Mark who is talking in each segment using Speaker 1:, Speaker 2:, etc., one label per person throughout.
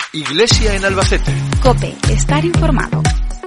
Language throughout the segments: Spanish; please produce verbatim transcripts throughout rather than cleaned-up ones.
Speaker 1: Iglesia en Albacete.
Speaker 2: COPE, estar informado.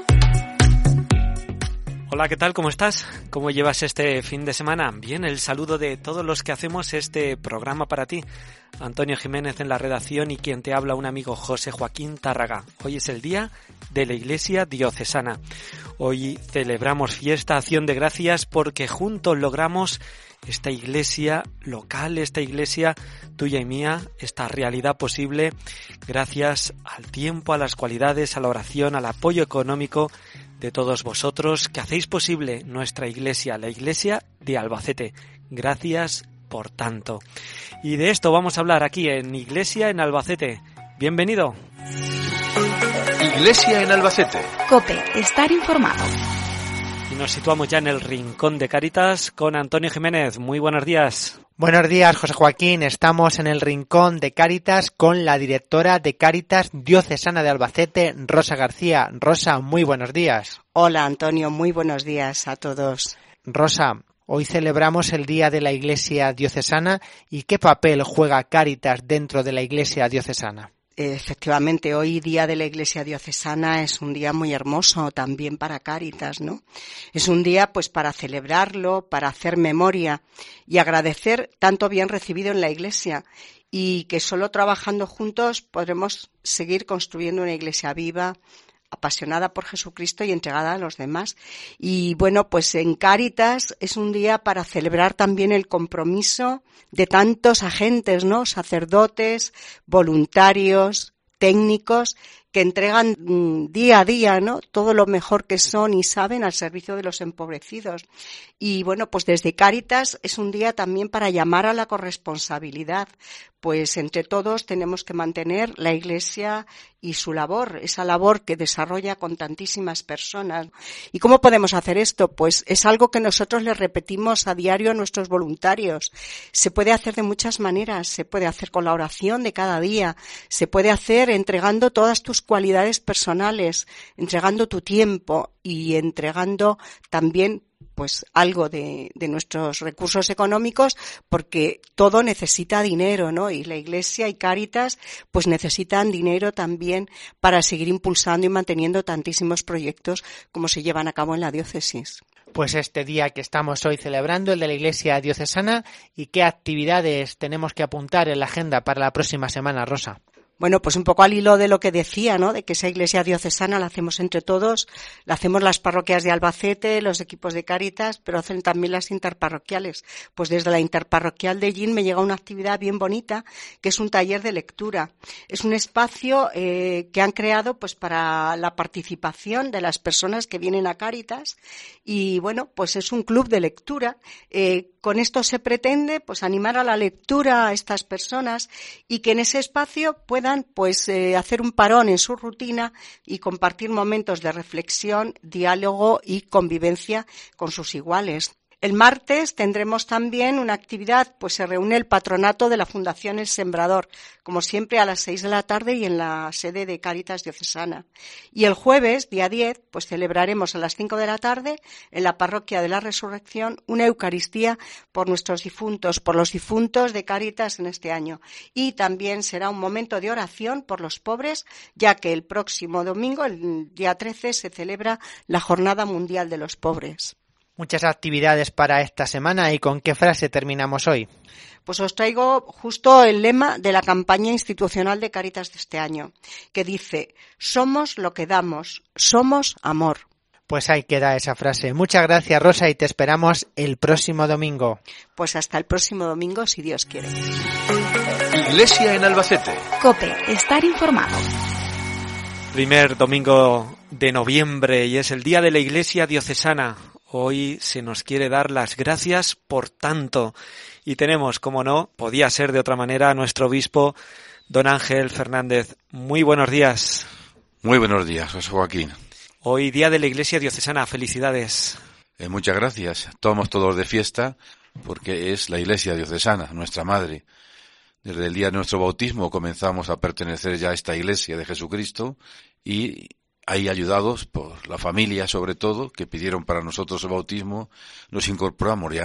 Speaker 3: Hola, ¿qué tal? ¿Cómo estás? ¿Cómo llevas este fin de semana? Bien, el saludo de todos los que hacemos este programa para ti. Antonio Jiménez en la redacción y quien te habla, un amigo, José Joaquín Tárraga. Hoy es el día de la Iglesia Diocesana. Hoy celebramos fiesta, acción de gracias, porque juntos logramos esta iglesia local, esta iglesia tuya y mía, esta realidad posible gracias al tiempo, a las cualidades, a la oración, al apoyo económico de todos vosotros que hacéis posible nuestra iglesia, la iglesia de Albacete. Gracias por tanto. Y de esto vamos a hablar aquí en Iglesia en Albacete. Bienvenido.
Speaker 1: Iglesia en Albacete.
Speaker 2: COPE, estar informado.
Speaker 3: Y nos situamos ya en el Rincón de Cáritas con Antonio Jiménez. Muy buenos días.
Speaker 4: Buenos días, José Joaquín. Estamos en el Rincón de Cáritas con la directora de Cáritas Diocesana de Albacete, Rosa García. Rosa, muy buenos días.
Speaker 5: Hola, Antonio. Muy buenos días a todos.
Speaker 4: Rosa, hoy celebramos el Día de la Iglesia Diocesana. ¿Y qué papel juega Cáritas dentro de la Iglesia Diocesana?
Speaker 5: Efectivamente, hoy Día de la Iglesia Diocesana es un día muy hermoso también para Cáritas, ¿no? Es un día pues para celebrarlo, para hacer memoria y agradecer tanto bien recibido en la Iglesia, y que solo trabajando juntos podremos seguir construyendo una Iglesia viva, apasionada por Jesucristo y entregada a los demás. Y bueno, pues en Cáritas es un día para celebrar también el compromiso de tantos agentes, ¿no? Sacerdotes, voluntarios, técnicos, que entregan mmm, día a día, ¿no? Todo lo mejor que son y saben al servicio de los empobrecidos. Y bueno, pues desde Cáritas es un día también para llamar a la corresponsabilidad, pues entre todos tenemos que mantener la Iglesia y su labor, esa labor que desarrolla con tantísimas personas. ¿Y cómo podemos hacer esto? Pues es algo que nosotros le repetimos a diario a nuestros voluntarios. Se puede hacer de muchas maneras, se puede hacer con la oración de cada día, se puede hacer entregando todas tus cualidades personales, entregando tu tiempo y entregando también pues algo de, de nuestros recursos económicos, porque todo necesita dinero, ¿no? Y la Iglesia y Cáritas pues necesitan dinero también para seguir impulsando y manteniendo tantísimos proyectos como se llevan a cabo en la diócesis.
Speaker 4: Pues este día que estamos hoy celebrando, el de la Iglesia Diocesana, ¿y qué actividades tenemos que apuntar en la agenda para la próxima semana, Rosa?
Speaker 5: Bueno, pues un poco al hilo de lo que decía, ¿no? De que esa Iglesia Diocesana la hacemos entre todos, la hacemos las parroquias de Albacete, los equipos de Cáritas, pero hacen también las interparroquiales. Pues desde la interparroquial de Llín me llega una actividad bien bonita, que es un taller de lectura. Es un espacio eh, que han creado pues para la participación de las personas que vienen a Cáritas, y bueno, pues es un club de lectura. Eh, con esto se pretende pues animar a la lectura a estas personas y que en ese espacio puedan pues eh, hacer un parón en su rutina y compartir momentos de reflexión, diálogo y convivencia con sus iguales. El martes tendremos también una actividad, pues se reúne el patronato de la Fundación El Sembrador, como siempre a las seis de la tarde y en la sede de Cáritas Diocesana. Y el jueves, día diez, pues celebraremos a las cinco de la tarde en la Parroquia de la Resurrección una Eucaristía por nuestros difuntos, por los difuntos de Cáritas en este año. Y también será un momento de oración por los pobres, ya que el próximo domingo, el día trece, se celebra la Jornada Mundial de los Pobres.
Speaker 4: Muchas actividades para esta semana. ¿Y con qué frase terminamos hoy?
Speaker 5: Pues os traigo justo el lema de la campaña institucional de Cáritas de este año, que dice: somos lo que damos, somos amor.
Speaker 4: Pues ahí queda esa frase. Muchas gracias, Rosa, y te esperamos el próximo domingo.
Speaker 5: Pues hasta el próximo domingo, si Dios quiere.
Speaker 1: Iglesia en Albacete.
Speaker 2: COPE, estar informado.
Speaker 3: Primer domingo de noviembre y es el Día de la Iglesia Diocesana. Hoy se nos quiere dar las gracias por tanto. Y tenemos, como no, podía ser de otra manera, a nuestro obispo, don Ángel Fernández. Muy buenos días.
Speaker 6: Muy buenos días, José Joaquín.
Speaker 3: Hoy Día de la Iglesia Diocesana. Felicidades.
Speaker 6: Eh, muchas gracias. Estamos todos de fiesta porque es la Iglesia Diocesana, nuestra madre. Desde el día de nuestro bautismo comenzamos a pertenecer ya a esta Iglesia de Jesucristo y ahí, ayudados por la familia sobre todo, que pidieron para nosotros el bautismo, nos incorporamos ya.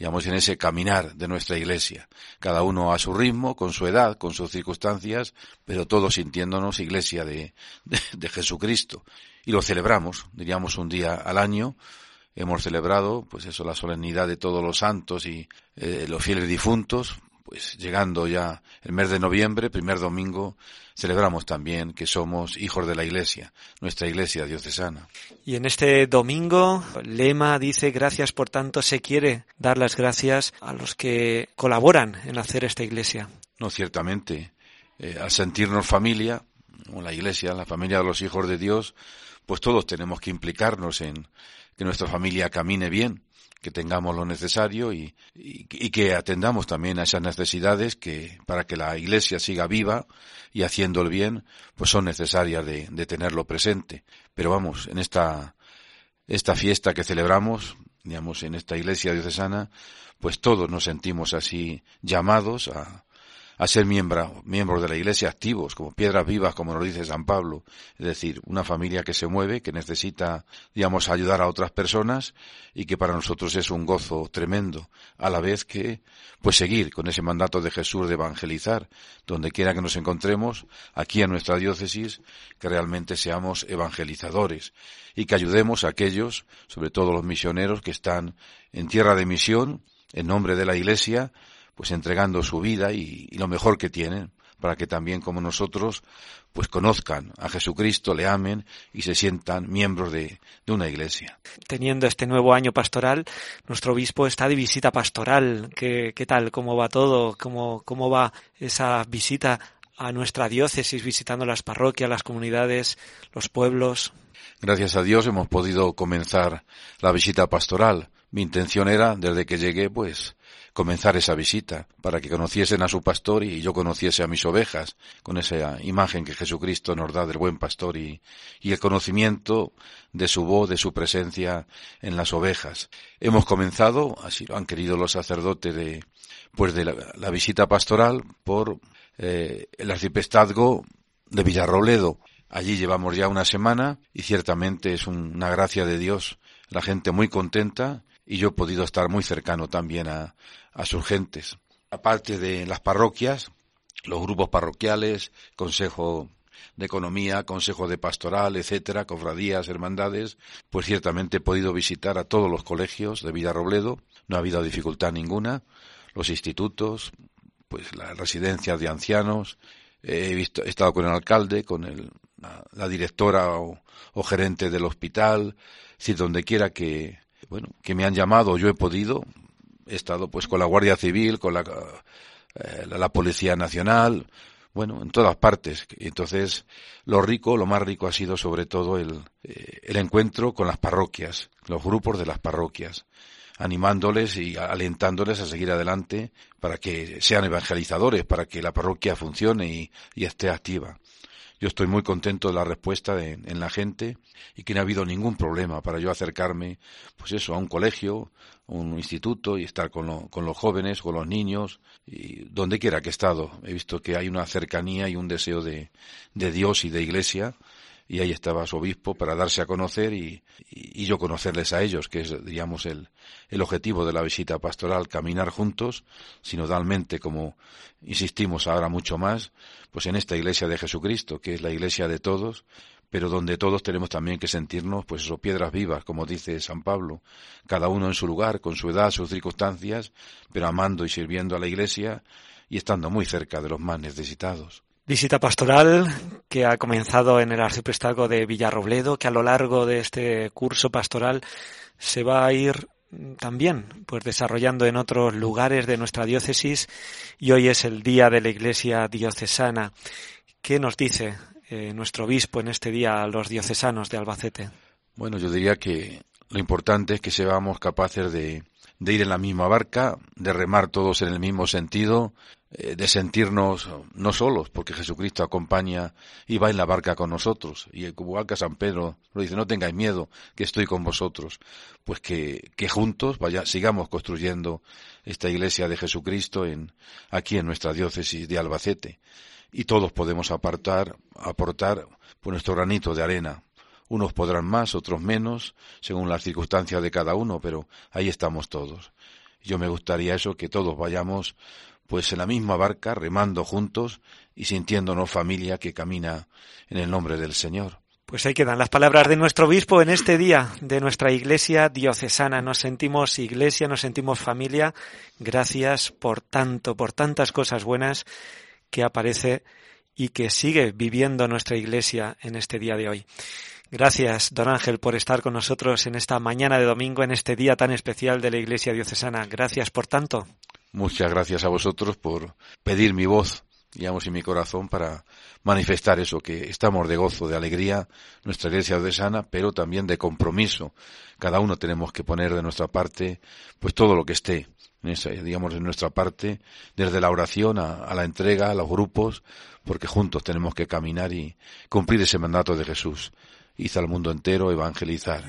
Speaker 6: digamos, en ese caminar de nuestra Iglesia. Cada uno a su ritmo, con su edad, con sus circunstancias, pero todos sintiéndonos Iglesia de, de, de Jesucristo. Y lo celebramos, diríamos, un día al año. Hemos celebrado, pues eso, la solemnidad de todos los santos y eh, los fieles difuntos. Pues llegando ya el mes de noviembre, primer domingo, celebramos también que somos hijos de la Iglesia, nuestra Iglesia diocesana.
Speaker 3: Y en este domingo, el lema dice: gracias por tanto se quiere dar las gracias a los que colaboran en hacer esta Iglesia.
Speaker 6: No, ciertamente, eh, al sentirnos familia, o la Iglesia, la familia de los hijos de Dios, pues todos tenemos que implicarnos en que nuestra familia camine bien, que tengamos lo necesario y, y, y que atendamos también a esas necesidades que para que la Iglesia siga viva y haciendo el bien, pues son necesarias de, de tenerlo presente. Pero vamos, en esta esta fiesta que celebramos, digamos, en esta Iglesia diocesana, pues todos nos sentimos así llamados a a ser miembro, miembros de la Iglesia activos, como piedras vivas, como nos dice San Pablo. Es decir, una familia que se mueve, que necesita, digamos, ayudar a otras personas y que para nosotros es un gozo tremendo, a la vez que, pues seguir con ese mandato de Jesús de evangelizar, donde quiera que nos encontremos, aquí en nuestra diócesis, que realmente seamos evangelizadores y que ayudemos a aquellos, sobre todo los misioneros que están en tierra de misión, en nombre de la Iglesia, pues entregando su vida y, y lo mejor que tienen, para que también como nosotros, pues conozcan a Jesucristo, le amen y se sientan miembros de, de una iglesia.
Speaker 3: Teniendo este nuevo año pastoral, nuestro obispo está de visita pastoral. ¿Qué, qué tal? ¿Cómo va todo? ¿Cómo, cómo va esa visita a nuestra diócesis, visitando las parroquias, las comunidades, los pueblos?
Speaker 6: Gracias a Dios hemos podido comenzar la visita pastoral. Mi intención era, desde que llegué, pues comenzar esa visita, para que conociesen a su pastor y yo conociese a mis ovejas, con esa imagen que Jesucristo nos da del buen pastor y, y el conocimiento de su voz, de su presencia en las ovejas. Hemos comenzado, así lo han querido los sacerdotes, de pues de la, la visita pastoral por eh, el arciprestazgo de Villarrobledo. Allí llevamos ya una semana y ciertamente es un, una gracia de Dios, la gente muy contenta y yo he podido estar muy cercano también a, a sus gentes. Aparte de las parroquias, los grupos parroquiales, consejo de economía, consejo de pastoral, etcétera, cofradías, hermandades, pues ciertamente he podido visitar a todos los colegios de Villarrobledo, no ha habido dificultad ninguna, los institutos, pues las residencias de ancianos, he visto, he estado con el alcalde, con el, la, la directora o, o gerente del hospital, es decir, donde quiera que bueno, que me han llamado, yo he podido, he estado pues con la Guardia Civil, con la, eh, la, la Policía Nacional, bueno, en todas partes. Entonces, lo rico, lo más rico ha sido sobre todo el, eh, el encuentro con las parroquias, los grupos de las parroquias, animándoles y alentándoles a seguir adelante para que sean evangelizadores, para que la parroquia funcione y, y esté activa. Yo estoy muy contento de la respuesta de, en la gente y que no ha habido ningún problema para yo acercarme, pues eso, a un colegio, a un instituto y estar con, lo, con los jóvenes, con los niños, y donde quiera que he estado. He visto que hay una cercanía y un deseo de, de Dios y de Iglesia, y ahí estaba su obispo para darse a conocer y, y, y yo conocerles a ellos, que es, digamos, el, el objetivo de la visita pastoral, caminar juntos, sinodalmente, como insistimos ahora mucho más, pues en esta Iglesia de Jesucristo, que es la Iglesia de todos, pero donde todos tenemos también que sentirnos, pues eso, piedras vivas, como dice San Pablo, cada uno en su lugar, con su edad, sus circunstancias, pero amando y sirviendo a la Iglesia y estando muy cerca de los más necesitados.
Speaker 3: Visita pastoral que ha comenzado en el arciprestazgo de Villarrobledo, que a lo largo de este curso pastoral se va a ir también pues desarrollando en otros lugares de nuestra diócesis, y hoy es el día de la Iglesia diocesana. ¿Qué nos dice eh, nuestro obispo en este día a los diocesanos de Albacete?
Speaker 6: Bueno, yo diría que lo importante es que seamos capaces de, de ir en la misma barca, de remar todos en el mismo sentido, eh, de sentirnos no solos, porque Jesucristo acompaña y va en la barca con nosotros. Y igual que San Pedro lo dice, no tengáis miedo, que estoy con vosotros. Pues que, que juntos vaya, sigamos construyendo esta Iglesia de Jesucristo en, aquí en nuestra diócesis de Albacete. Y todos podemos apartar, aportar pues, nuestro granito de arena. Unos podrán más, otros menos, según las circunstancias de cada uno, pero ahí estamos todos. Yo me gustaría eso, que todos vayamos pues en la misma barca, remando juntos y sintiéndonos familia que camina en el nombre del Señor.
Speaker 3: Pues ahí quedan las palabras de nuestro obispo en este día de nuestra Iglesia diocesana. Nos sentimos Iglesia, nos sentimos familia. Gracias por tanto, por tantas cosas buenas que aparece y que sigue viviendo nuestra Iglesia en este día de hoy. Gracias, don Ángel, por estar con nosotros en esta mañana de domingo, en este día tan especial de la Iglesia diocesana. Gracias por tanto.
Speaker 6: Muchas gracias a vosotros por pedir mi voz, digamos, y mi corazón para manifestar eso, que estamos de gozo, de alegría, nuestra Iglesia diocesana, pero también de compromiso. Cada uno tenemos que poner de nuestra parte, pues todo lo que esté, en esa, digamos, en nuestra parte, desde la oración a, a la entrega, a los grupos, porque juntos tenemos que caminar y cumplir ese mandato de Jesús. Hizo al mundo entero evangelizar.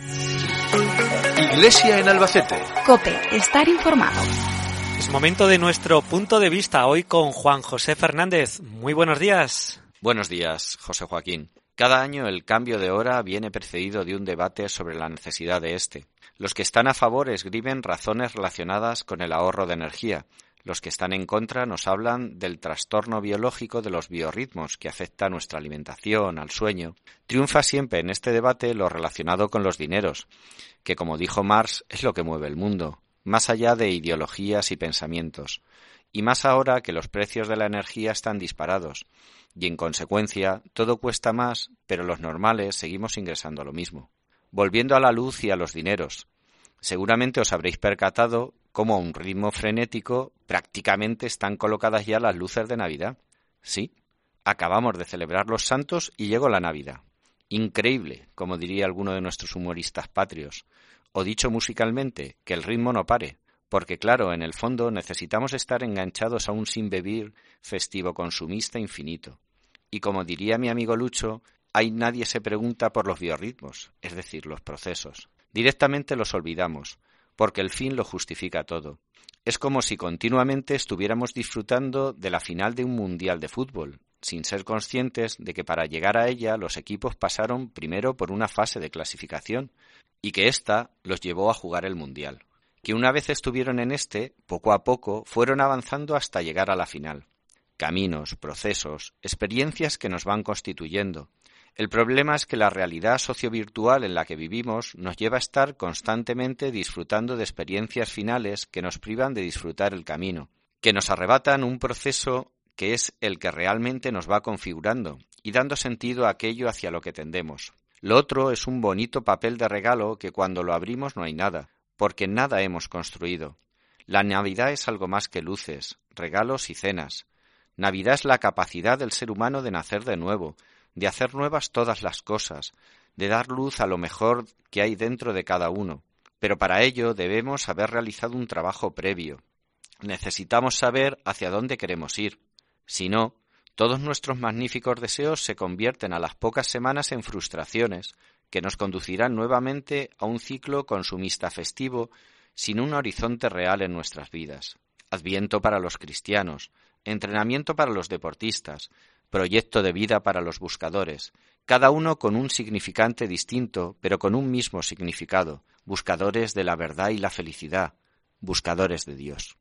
Speaker 1: Iglesia en Albacete.
Speaker 2: COPE, estar informado.
Speaker 3: Es momento de nuestro punto de vista hoy con Juan José Fernández. Muy buenos días.
Speaker 7: Buenos días, José Joaquín. Cada año el cambio de hora viene precedido de un debate sobre la necesidad de este. Los que están a favor esgrimen razones relacionadas con el ahorro de energía. Los que están en contra nos hablan del trastorno biológico de los biorritmos que afecta a nuestra alimentación, al sueño. Triunfa siempre en este debate lo relacionado con los dineros, que como dijo Marx es lo que mueve el mundo, más allá de ideologías y pensamientos. Y más ahora que los precios de la energía están disparados, y en consecuencia todo cuesta más, pero los normales seguimos ingresando lo mismo. Volviendo a la luz y a los dineros, seguramente os habréis percatado cómo a un ritmo frenético prácticamente están colocadas ya las luces de Navidad. Sí, acabamos de celebrar los santos y llegó la Navidad. Increíble, como diría alguno de nuestros humoristas patrios. O dicho musicalmente, que el ritmo no pare, porque claro, en el fondo necesitamos estar enganchados a un sinvivir festivo consumista infinito. Y como diría mi amigo Lucho, ahí nadie se pregunta por los biorritmos, es decir, los procesos. Directamente los olvidamos, porque el fin lo justifica todo. Es como si continuamente estuviéramos disfrutando de la final de un mundial de fútbol, sin ser conscientes de que para llegar a ella los equipos pasaron primero por una fase de clasificación y que ésta los llevó a jugar el mundial. Que una vez estuvieron en este, poco a poco fueron avanzando hasta llegar a la final. Caminos, procesos, experiencias que nos van constituyendo. El problema es que la realidad sociovirtual en la que vivimos nos lleva a estar constantemente disfrutando de experiencias finales que nos privan de disfrutar el camino, que nos arrebatan un proceso que es el que realmente nos va configurando y dando sentido a aquello hacia lo que tendemos. Lo otro es un bonito papel de regalo que cuando lo abrimos no hay nada, porque nada hemos construido. La Navidad es algo más que luces, regalos y cenas. Navidad es la capacidad del ser humano de nacer de nuevo, de hacer nuevas todas las cosas, de dar luz a lo mejor que hay dentro de cada uno. Pero para ello debemos haber realizado un trabajo previo. Necesitamos saber hacia dónde queremos ir. Si no, todos nuestros magníficos deseos se convierten a las pocas semanas en frustraciones, que nos conducirán nuevamente a un ciclo consumista festivo sin un horizonte real en nuestras vidas. Adviento para los cristianos, entrenamiento para los deportistas, proyecto de vida para los buscadores, cada uno con un significante distinto, pero con un mismo significado, buscadores de la verdad y la felicidad, buscadores de Dios.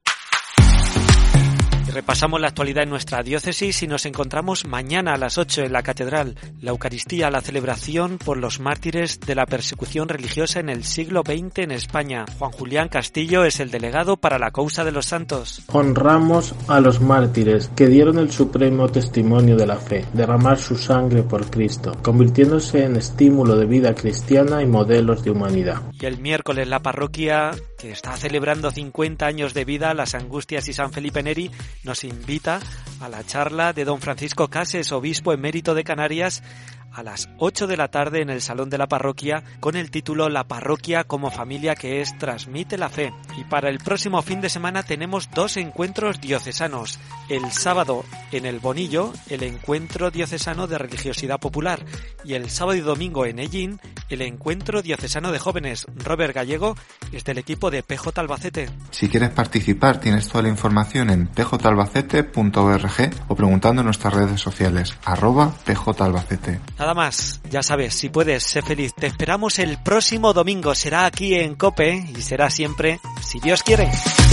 Speaker 3: Repasamos la actualidad en nuestra diócesis y nos encontramos mañana a las ocho en la Catedral. La Eucaristía, la celebración por los mártires de la persecución religiosa en el siglo veinte en España. Juan Julián Castillo es el delegado para la causa de los santos.
Speaker 8: Honramos a los mártires que dieron el supremo testimonio de la fe, derramar su sangre por Cristo, convirtiéndose en estímulo de vida cristiana y modelos de humanidad.
Speaker 3: Y el miércoles la parroquia, que está celebrando cincuenta años de vida, Las Angustias y San Felipe Neri, nos invita a la charla de don Francisco Cases, obispo emérito de Canarias, a las ocho de la tarde en el Salón de la Parroquia, con el título La parroquia como familia que es, transmite la fe. Y para el próximo fin de semana tenemos dos encuentros diocesanos. El sábado en el Bonillo, el encuentro diocesano de religiosidad popular, y el sábado y domingo en Ellín, el encuentro diocesano de jóvenes. Robert Gallego es del equipo de P J Albacete.
Speaker 9: Si quieres participar, tienes toda la información en p j albacete punto org o preguntando en nuestras redes sociales, arroba p j albacete.
Speaker 3: Nada más, ya sabes, si puedes, sé feliz. Te esperamos el próximo domingo, será aquí en COPE y será siempre, si Dios quiere.